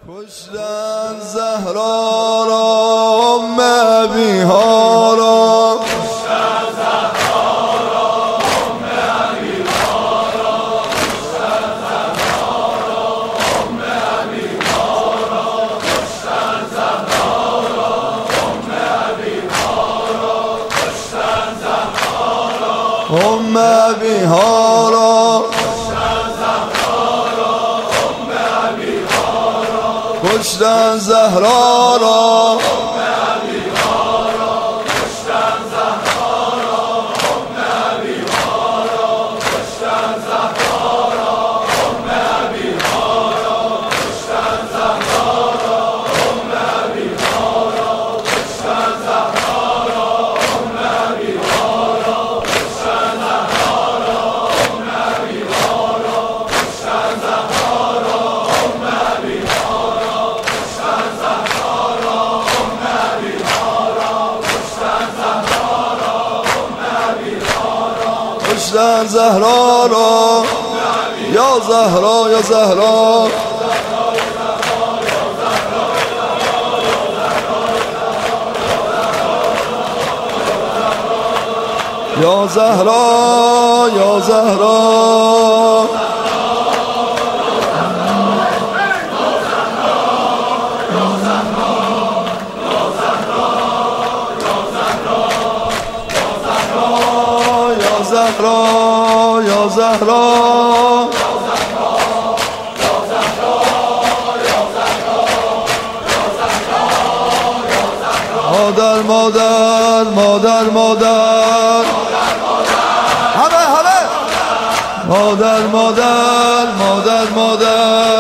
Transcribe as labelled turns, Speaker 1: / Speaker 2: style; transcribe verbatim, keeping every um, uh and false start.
Speaker 1: کشتن زهرا را ام ابیها را،
Speaker 2: کشتن زهرا را ام ابیها را، کشتن زهرا را ام ابیها را، کشتن زهرا را ام ابیها را، کشتن زهرا را
Speaker 1: ام ابیها را، کشتن زهرا را،
Speaker 2: کشتن زهرا را ام ابیها را، کشتن زهرا را ام ابیها را، کشتن زهرا را ام ابیها را، کشتن زهرا را ام ابیها را، کشتن زهرا را ام ابیها را، کشتن زهرا را ام ابیها را، کشتن زهرا را ام ابیها را، کشتن زهرا را ام ابیها را،
Speaker 1: کشتن زهرا را، یا زهرا یا زهرا، یا زهرا یا زهرا، یا زهرا یا زهرا، مادر مادر مادر مادر، همه همه، مادر مادر مادر مادر،